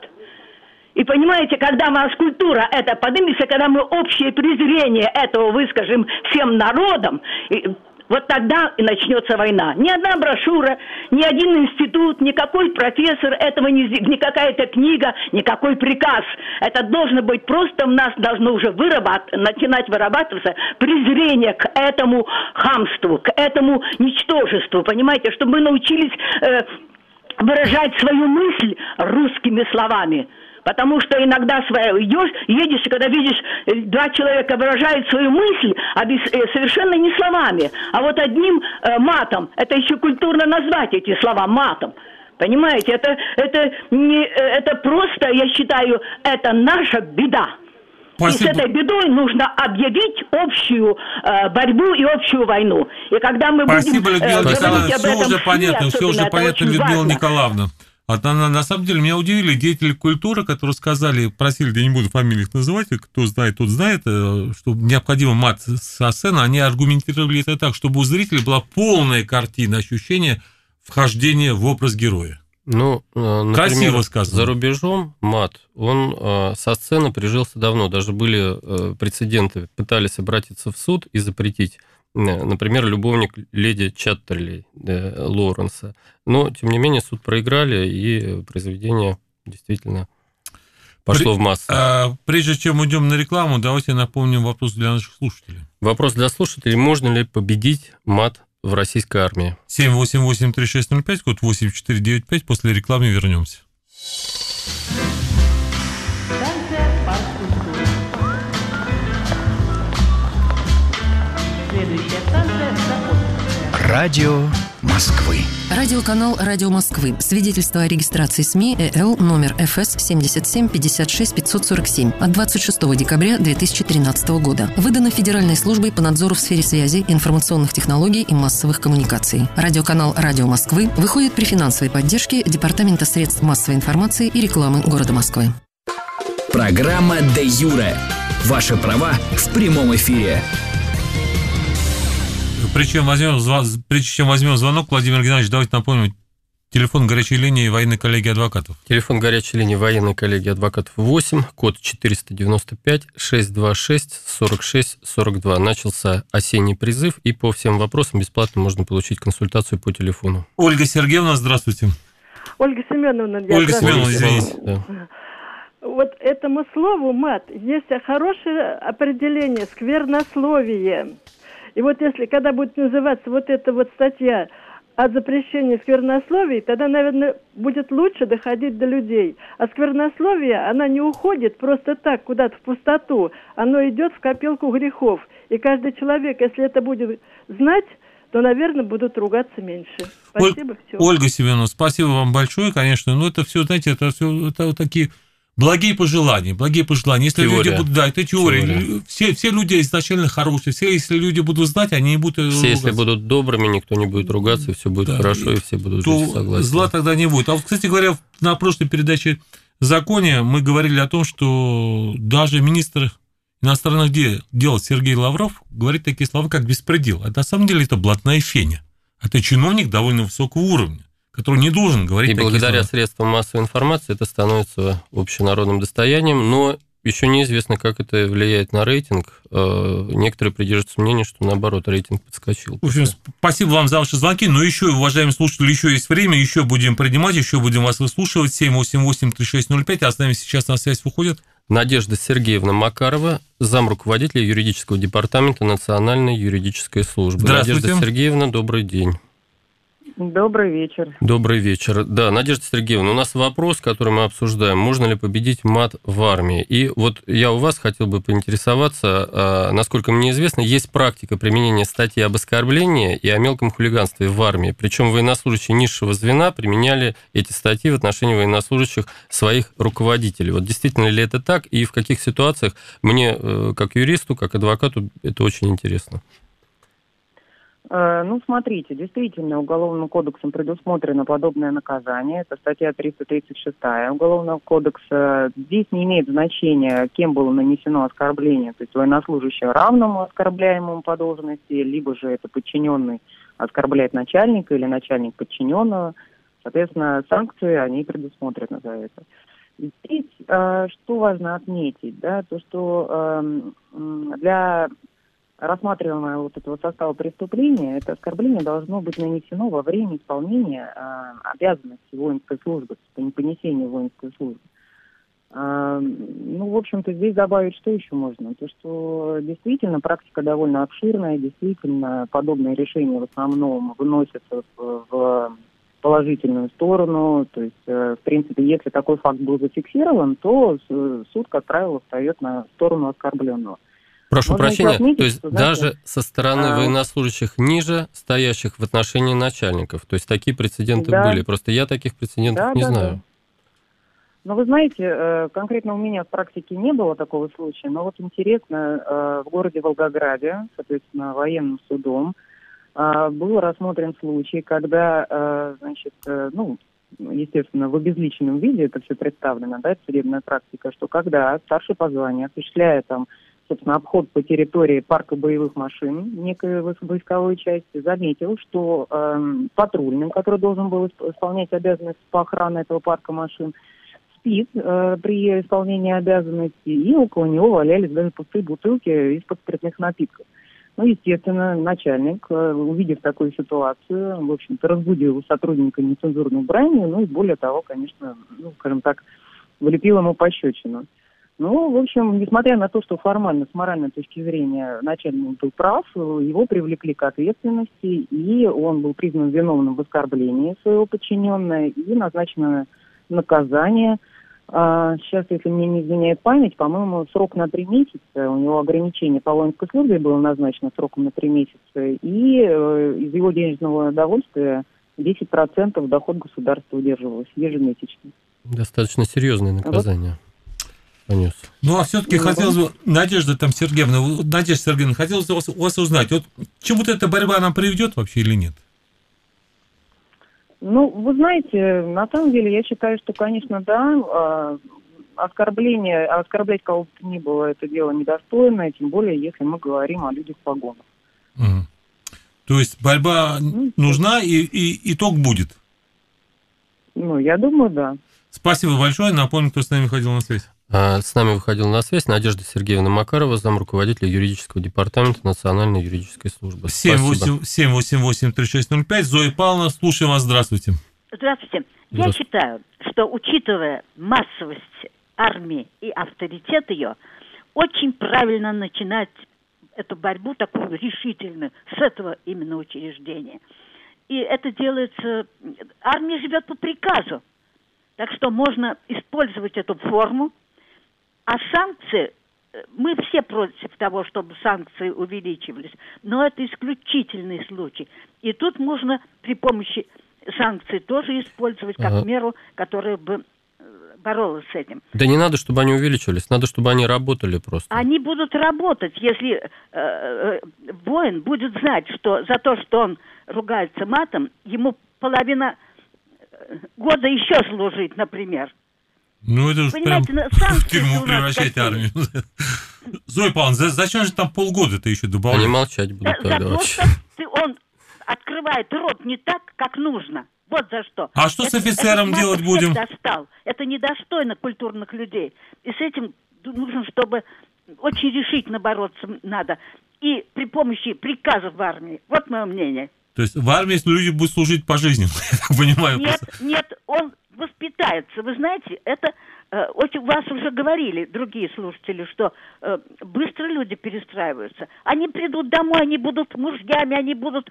И понимаете, когда у нас культура это поднимется, когда мы общее презрение этого выскажем всем народам, вот тогда и начнется война. Ни одна брошюра, ни один институт, никакой профессор этого ни какая-то книга, никакой приказ. Это должно быть просто в нас должно уже начинать вырабатываться презрение к этому хамству, к этому ничтожеству. Понимаете, чтобы мы научились выражать свою мысль русскими словами. Потому что иногда едешь, и когда видишь, два человека выражают свою мысль, совершенно не словами, а вот одним матом. Это еще культурно назвать эти слова матом. Понимаете, это просто, я считаю, это наша беда. Спасибо. И с этой бедой нужно объявить общую борьбу и общую войну. И когда мы будем говорить об этом, все уже понятно, Людмила Николаевна. На самом деле, меня удивили деятели культуры, которые просили, да не буду фамилии их называть, кто знает, тот знает, что необходимо мат со сцены, они аргументировали это так, чтобы у зрителя была полная картина, ощущение вхождения в образ героя. Ну, например, красиво сказано. За рубежом мат, он со сцены прижился давно, даже были прецеденты, пытались обратиться в суд и запретить. Например, любовник леди Чаттерлей Лоуренса. Но, тем не менее, суд проиграли, и произведение действительно пошло в массы. Прежде чем уйдем на рекламу, давайте напомним вопрос для наших слушателей. Вопрос для слушателей. Можно ли победить мат в российской армии? 788-3605, код 8495. После рекламы вернемся. Радио Москвы. Радиоканал «Радио Москвы». Свидетельство о регистрации СМИ ЭЛ номер ФС 77 56 547 от 26 декабря 2013 года. Выдано Федеральной службой по надзору в сфере связи, информационных технологий и массовых коммуникаций. Радиоканал «Радио Москвы» выходит при финансовой поддержке Департамента средств массовой информации и рекламы города Москвы. Программа «Де Юре». Ваши права в прямом эфире. Прежде чем возьмем звонок, Владимир Геннадьевич, давайте напомним, телефон горячей линии военной коллегии адвокатов. Телефон горячей линии военной коллегии адвокатов 8, код 495-626-46-42. Начался осенний призыв, и по всем вопросам бесплатно можно получить консультацию по телефону. Ольга Сергеевна, здравствуйте. Ольга Семеновна. Ольга Семеновна, извините. Да. Вот этому слову «мат» есть хорошее определение, сквернословие. И вот если, когда будет называться вот эта вот статья о запрещении сквернословий, тогда, наверное, будет лучше доходить до людей. А сквернословие, она не уходит просто так куда-то в пустоту, оно идет в копилку грехов. И каждый человек, если это будет знать, то, наверное, будут ругаться меньше. Спасибо, все. Ольга Семеновна, спасибо вам большое, конечно. Но это все, знаете, это вот такие благие пожелания. Если теория. люди будут... Да, это теория. Все люди изначально хорошие. Если люди будут знать, они не будут ругаться. Если будут добрыми, никто не будет ругаться, и все будет хорошо, и все будут жить согласны. Зла тогда не будет. А вот, кстати говоря, на прошлой передаче «Законе» мы говорили о том, что даже министр иностранных дел Сергей Лавров говорит такие слова, как «беспредел». А на самом деле это блатная феня. Это чиновник довольно высокого уровня, который не должен говорить такие слова. И благодаря средствам массовой информации это становится общенародным достоянием, но еще неизвестно, как это влияет на рейтинг. Некоторые придерживаются мнения, что наоборот, рейтинг подскочил. В общем, спасибо вам за ваши звонки, но еще, уважаемые слушатели, еще есть время, еще будем принимать, еще будем вас выслушивать. 788-3605, а с нами сейчас на связь выходит Надежда Сергеевна Макарова, замруководителя юридического департамента Национальной юридической службы. Здравствуйте. Надежда Сергеевна, добрый день. Добрый вечер. Добрый вечер. Да, Надежда Сергеевна, у нас вопрос, который мы обсуждаем. Можно ли победить мат в армии? И вот я у вас хотел бы поинтересоваться, насколько мне известно, есть практика применения статьи об оскорблении и о мелком хулиганстве в армии. Причем военнослужащие низшего звена применяли эти статьи в отношении военнослужащих своих руководителей. Вот действительно ли это так? И в каких ситуациях? Мне, как юристу, как адвокату, это очень интересно. Ну, смотрите, действительно, Уголовным кодексом предусмотрено подобное наказание. Это статья 336 Уголовного кодекса. Здесь не имеет значения, кем было нанесено оскорбление. То есть военнослужащий равному оскорбляемому по должности, либо же это подчиненный оскорбляет начальника или начальник подчиненного. Соответственно, санкции, они предусмотрены за это. Здесь что важно отметить, да, то, что для рассматриваемого вот этого состава преступления, это оскорбление должно быть нанесено во время исполнения обязанностей воинской службы, понесения воинской службы. Ну, в общем-то, здесь добавить что еще можно? То, что действительно практика довольно обширная, действительно подобные решения в основном выносятся в положительную сторону. То есть, в принципе, если такой факт был зафиксирован, то суд, как правило, встает на сторону оскорбленного. Прошу Можно прощения, отметить, то есть что, знаете, даже со стороны военнослужащих ниже, стоящих в отношении начальников, то есть такие прецеденты были, просто я таких прецедентов не знаю. Ну, вы знаете, конкретно у меня в практике не было такого случая, но вот интересно, в городе Волгограде, соответственно, военным судом, был рассмотрен случай, когда, значит, ну, естественно, в обезличенном виде это все представлено, да, это судебная практика, что когда старший по званию, осуществляя там, собственно, обход по территории парка боевых машин некой войсковой части, заметил, что патрульным, который должен был исполнять обязанности по охране этого парка машин, спит при исполнении обязанностей, и около него валялись даже пустые бутылки из-под спиртных напитков. Ну, естественно, начальник, увидев такую ситуацию, в общем-то, разбудил сотрудника нецензурной бранью, ну и более того, конечно, ну, скажем так, влепил ему пощечину. Ну, в общем, несмотря на то, что формально, с моральной точки зрения, начальник был прав, его привлекли к ответственности, и он был признан виновным в оскорблении своего подчиненного, и назначено наказание. Сейчас, если мне не изменяет память, по-моему, срок на 3 месяца, у него ограничение по воинской службе было назначено сроком на 3 месяца, и из его денежного довольствия 10% доход государства удерживалось ежемесячно. Достаточно серьезное наказание. Понес. Ну, а все-таки хотелось бы, Надежда Сергеевна, хотелось бы у вас узнать, вот к чему-то эта борьба нам приведет вообще или нет? Ну, вы знаете, на самом деле я считаю, что, конечно, да, оскорблять кого бы то ни было, это дело недостойное, тем более, если мы говорим о людях в погонах. То есть борьба нужна и итог будет? Ну, я думаю, да. Спасибо большое. Напомню, кто с нами выходил на связь. С нами выходила на связь Надежда Сергеевна Макарова, замруководителя юридического департамента Национальной юридической службы. 788-3605. Зоя Павловна, слушаем вас. Здравствуйте. Здравствуйте. Я считаю, что, учитывая массовость армии и авторитет ее, очень правильно начинать эту борьбу такую решительную с этого именно учреждения. И это делается... Армия живет по приказу. Так что можно использовать эту форму. А санкции, мы все против того, чтобы санкции увеличивались, но это исключительный случай. И тут можно при помощи санкций тоже использовать как меру, которая бы боролась с этим. Да не надо, чтобы они увеличивались, надо, чтобы они работали просто. Они будут работать, если воин будет знать, что за то, что он ругается матом, ему половина года еще служить, например. Ну, это же прям в тюрьму превращать армию. Зоя Павловна, зачем же там полгода-то еще добавлять? Они молчать будут тогда. За то, что он открывает рот не так, как нужно. Вот за что. А что с офицером делать будем? Достал. Это недостойно культурных людей. И с этим нужно, чтобы очень решительно бороться надо. И при помощи приказов в армии. Вот мое мнение. То есть в армии люди будут служить пожизненно, я так понимаю. Нет, он воспитается. Вы знаете, это очень вас уже говорили другие слушатели, что быстро люди перестраиваются. Они придут домой, они будут мужьями, они будут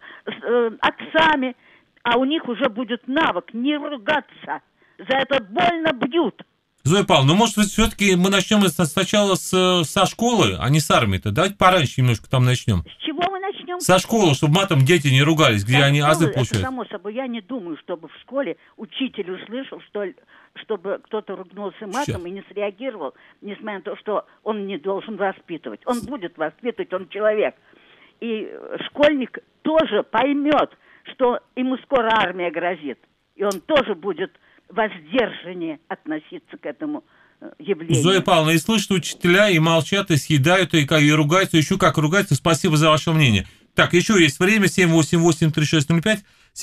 отцами, а у них уже будет навык не ругаться. За это больно бьют. Зоя Павловна, ну, может, все-таки мы начнем сначала со школы, а не с армии-то? Давайте пораньше немножко там начнем. С чего мы начнем? Со школы, чтобы матом дети не ругались, где они азы получают. Это само собой. Я не думаю, чтобы в школе учитель услышал, чтобы кто-то ругнулся матом и не среагировал, несмотря на то, что он не должен воспитывать. Он будет воспитывать, он человек. И школьник тоже поймет, что ему скоро армия грозит. И он тоже будет воздержаннее относиться к этому явлению. Зоя Павловна, и слышат учителя, и молчат, и съедают, и ругаются, еще как ругаются. Спасибо за ваше мнение. Так, еще есть время. 788-3605,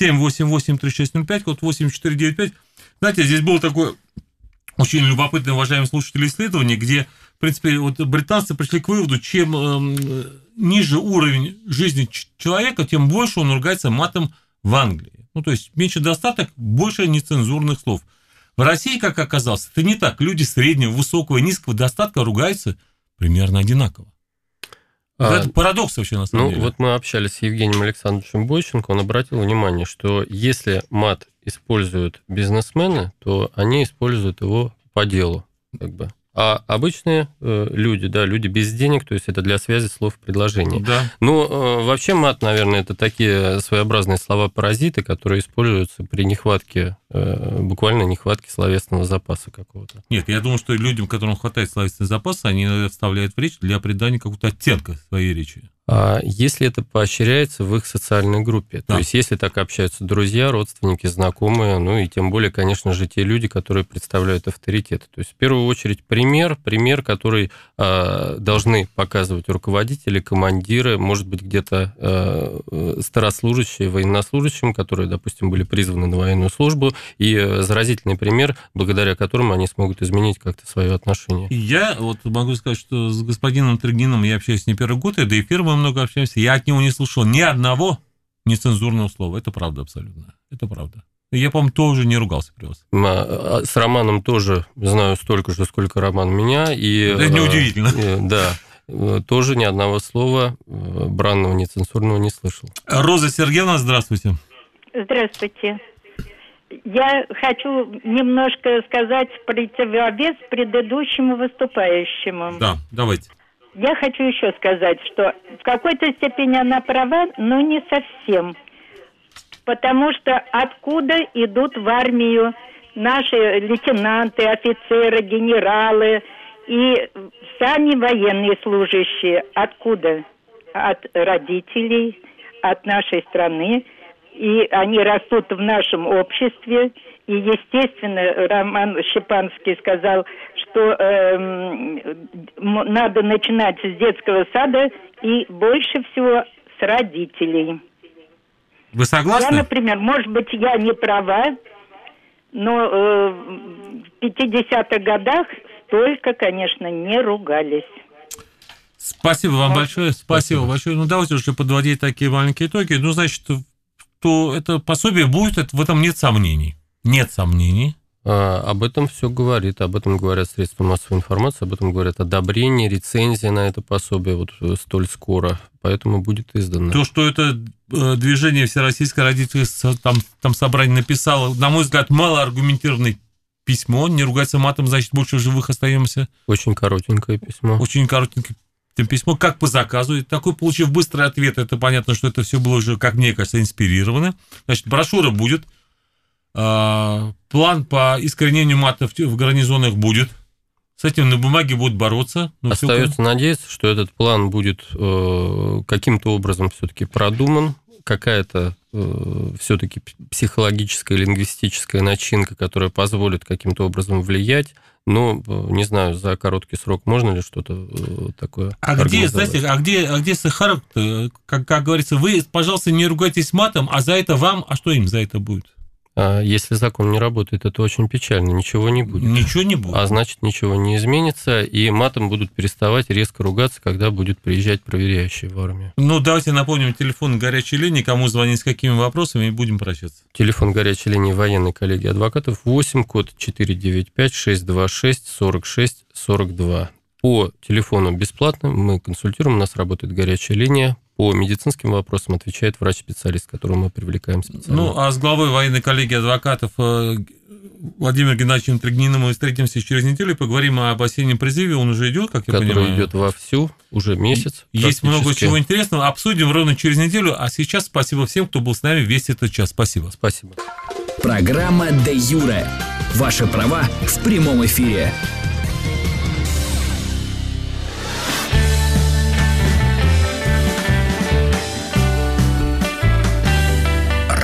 788-3605, код 8495. Знаете, здесь было такое очень любопытное, уважаемые слушатели, исследование, где, в принципе, вот британцы пришли к выводу, чем ниже уровень жизни человека, тем больше он ругается матом в Англии. Ну, то есть, меньше достаток, больше нецензурных слов. В России, как оказалось, это не так. Люди среднего, высокого и низкого достатка ругаются примерно одинаково. Это парадокс вообще, на самом деле. Вот мы общались с Евгением Александровичем Бойченко, он обратил внимание, что если мат используют бизнесмены, то они используют его по делу, как бы. А обычные люди, да, люди без денег, то есть это для связи слов в предложении. Да. Ну, вообще мат, наверное, это такие своеобразные слова-паразиты, которые используются при нехватке, буквально нехватке словесного запаса какого-то. Нет, я думаю, что людям, которым хватает словесного запаса, они вставляют в речь для придания какого-то оттенка своей речи. А если это поощряется в их социальной группе, да. То есть если так общаются друзья, родственники, знакомые, ну и тем более, конечно же, те люди, которые представляют авторитет. То есть в первую очередь пример, который должны показывать руководители, командиры, может быть, где-то старослужащие, военнослужащим, которые, допустим, были призваны на военную службу, и заразительный пример, благодаря которому они смогут изменить как-то свое отношение. Я вот могу сказать, что с господином Трыгиным я общаюсь не первый год, да и первый много общаемся, я от него не слышал ни одного нецензурного слова. Это правда абсолютно. Это правда. Я, по-моему, тоже не ругался при вас. С Романом тоже знаю столько же, сколько Роман меня. И, это неудивительно. Да. Тоже ни одного слова бранного, нецензурного не слышал. Роза Сергеевна, здравствуйте. Здравствуйте. Я хочу немножко сказать в противовес предыдущему выступающему. Да, давайте. Я хочу еще сказать, что в какой-то степени она права, но не совсем. Потому что откуда идут в армию наши лейтенанты, офицеры, генералы и сами военные служащие? Откуда? От родителей, от нашей страны. И они растут в нашем обществе. И, естественно, Роман Щепанский сказал, что надо начинать с детского сада и больше всего с родителей. Вы согласны? Я, например, может быть, я не права, но в 50-х годах столько, конечно, не ругались. Спасибо вам большое. Спасибо большое. Ну, давайте уже подводить такие маленькие итоги. Ну, значит, то это пособие будет, в этом нет сомнений. Нет сомнений. Об этом все говорит, об этом говорят средства массовой информации, об этом говорят одобрение, рецензия на это пособие вот столь скоро, поэтому будет издано. То, что это движение Всероссийское родительское там собрание написало, на мой взгляд, малоаргументированное письмо, не ругаться матом, значит, больше в живых остаемся. Очень коротенькое письмо. Очень коротенькое письмо, как по заказу. И такой, получив быстрый ответ, это понятно, что это все было уже, как мне кажется, инспирировано. Значит, брошюра будет. План по искоренению мата в гарнизонах будет. С этим на бумаге будут бороться. Остается надеяться, что этот план будет каким-то образом все-таки продуман. Какая-то все-таки психологическая, лингвистическая начинка, которая позволит каким-то образом влиять. Но, не знаю, за короткий срок можно ли что-то такое организовать. Где Сахаров, как говорится, вы, пожалуйста, не ругайтесь матом, а за это вам, а что им за это будет? Если закон не работает, это очень печально, ничего не будет. Ничего не будет. А значит, ничего не изменится, и матом будут переставать резко ругаться, когда будет приезжать проверяющий в армию. Ну, давайте напомним телефон горячей линии, кому звонить, с какими вопросами, и будем прощаться. Телефон горячей линии военной коллегии адвокатов 8, код 495 626 46 42. По телефону бесплатно мы консультируем, у нас работает горячая линия. По медицинским вопросам отвечает врач-специалист, которого мы привлекаем специально. Ну, а с главой военной коллегии адвокатов Владимиром Геннадьевичем Трегниным мы встретимся через неделю и поговорим об осеннем призыве. Он уже идет, как я понимаю. Который идет вовсю, уже месяц. Есть много чего интересного. Обсудим ровно через неделю. А сейчас спасибо всем, кто был с нами весь этот час. Спасибо. Спасибо. Программа «Де юре». Ваши права в прямом эфире.